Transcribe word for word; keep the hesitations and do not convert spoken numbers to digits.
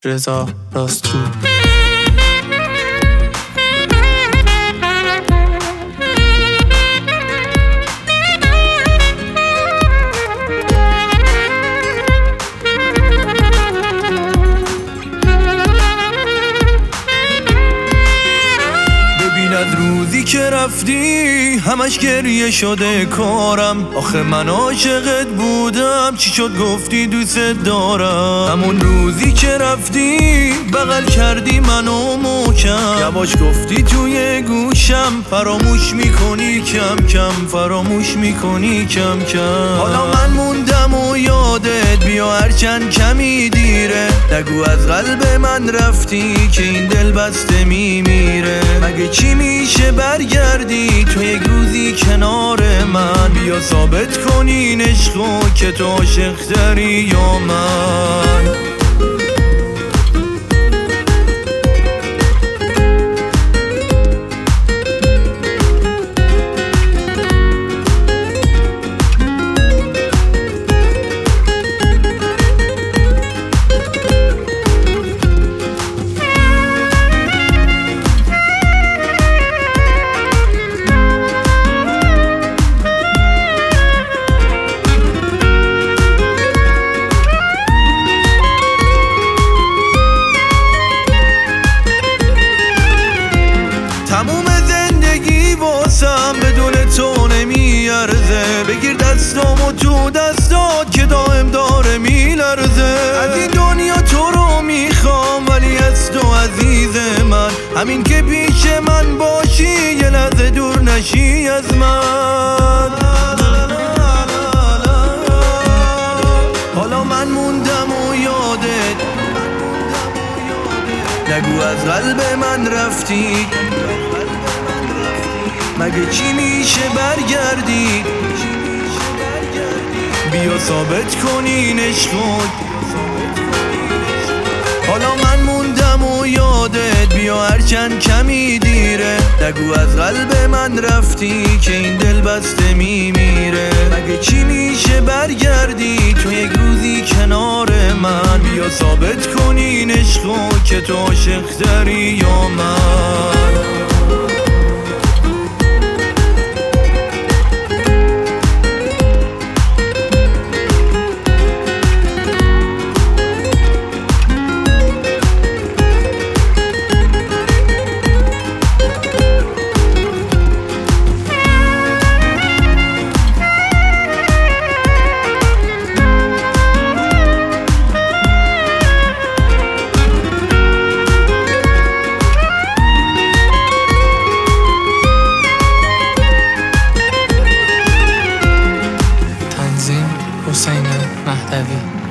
رضا راستو. ببیند روزی که رفتی همش گریه شده کارم، آخه من عاشقت بودم چی شد گفتی دوست دارم. همون روزی که رفتی بغل کردی منو محکم، یواش گفتی توی گوشم فراموش میکنی کم کم، فراموش میکنی کم کم. حالا من موندم و یادت بیا هرچند کمی دیره، نگو از قلب من رفتی که این دل بسته میمیره. مگه چی میشه برگردی تو یک روزی کنار من، بیا ثابت کنی این عشقو که تو عاشق تری یا من. تموم زندگی واسم بدون تو نمیارزه، بگیر دستامو تو دستات که دائم داره میلرزه. از این دنیا تو رو میخوام ولی از تو عزیز من، همین که پیش من باشی یه لحظه دور نشی از من. حالا من موندم و یادت نگو از قلب من رفتی، مگه چی میشه برگردی بیا ثابت کنی این عشقو. حالا من موندم و یادت بیا هرچند کمی دیره، نگو از قلب من رفتی که این دل بسته میمیره. مگه چی میشه برگردی تو یک روزی کنار من، بیا ثابت کنی این عشقو که تو عاشق تری یا من. حسین مهدوی.